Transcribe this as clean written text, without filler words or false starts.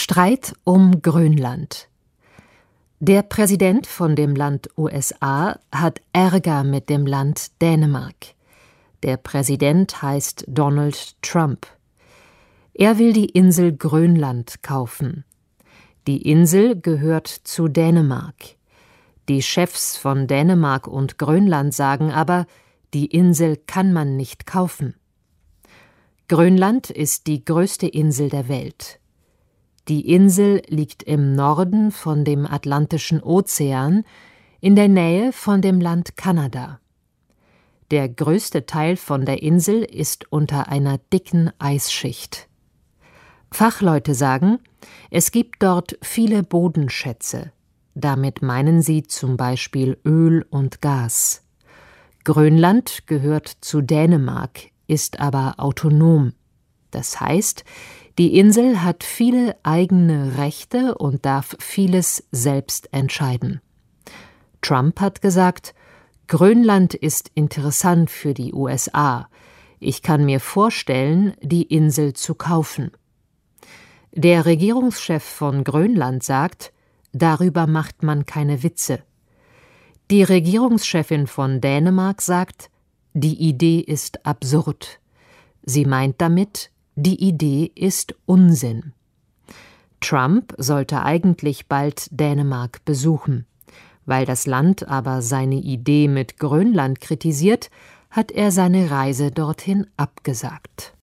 Streit um Grönland. Der Präsident von dem Land USA hat Ärger mit dem Land Dänemark. Der Präsident heißt Donald Trump. Er will die Insel Grönland kaufen. Die Insel gehört zu Dänemark. Die Chefs von Dänemark und Grönland sagen aber, die Insel kann man nicht kaufen. Grönland ist die größte Insel der Welt. Die Insel liegt im Norden von dem Atlantischen Ozean, in der Nähe von dem Land Kanada. Der größte Teil von der Insel ist unter einer dicken Eisschicht. Fachleute sagen, es gibt dort viele Bodenschätze. Damit meinen sie zum Beispiel Öl und Gas. Grönland gehört zu Dänemark, ist aber autonom. Das heißt, die Insel hat viele eigene Rechte und darf vieles selbst entscheiden. Trump hat gesagt, Grönland ist interessant für die USA. Ich kann mir vorstellen, die Insel zu kaufen. Der Regierungschef von Grönland sagt, darüber macht man keine Witze. Die Regierungschefin von Dänemark sagt, die Idee ist absurd. Sie meint damit, die Idee ist Unsinn. Trump sollte eigentlich bald Dänemark besuchen. Weil das Land aber seine Idee mit Grönland kritisiert, hat er seine Reise dorthin abgesagt.